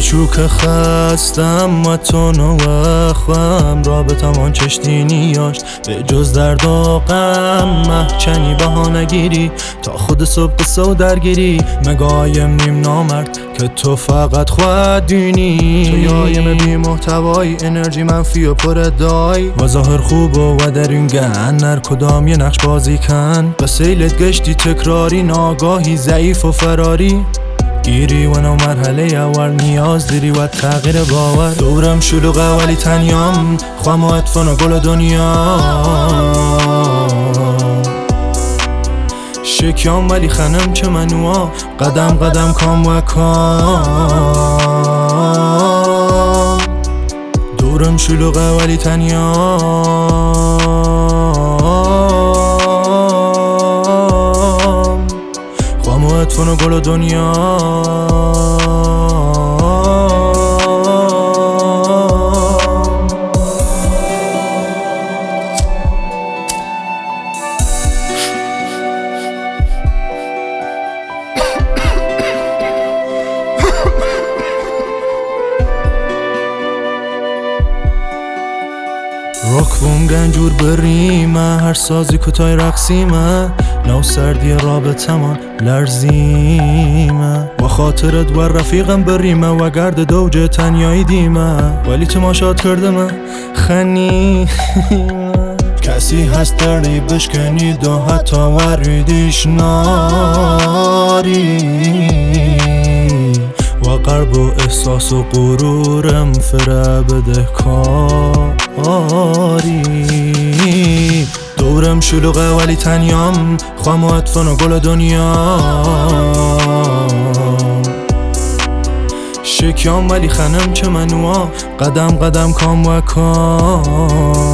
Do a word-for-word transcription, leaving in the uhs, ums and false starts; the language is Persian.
چوک خستم و تو نوخم رابطم آن چشتی نیاش به جز درد و غم محچنی بها نگیری تا خود صبح سو درگیری مگایم نیم نامرد که تو فقط خود دینی تو یایم بی محتوایی انرژی منفی و پر دای و ظاهر خوب و, و در این گن نر کدام یه نقش بازی کن به سیلت گشتی تکراری ناگاهی ضعیف و فراری گیری و نو مرحله اول نیاز دیری و تغییر باور دورم شلوغه ولی تنیام خوام و اطفان و گل دنیا شکیام ولی خنم چه منوا قدم قدم کام و کام دورم شلوغه ولی تنیام خوام و اطفان و گل دنیا راک بوم گنجور بریمه هر سازی کتای رقصیمه نو سردی رابطمان لرزیمه با خاطرت و رفیقم بریمه و گرد دوجه تنیایی دیمه ولی تماشات کردمه خنیمه کسی هست دردی بشکنی دو حتی وریدیش ناری و قلب و احساس و غرورم فره بده کاری دورم شلوغه ولی تنیام خوام و اطفان و گل دنیا شکیام ولی خنم چه منوا قدم قدم کام و کام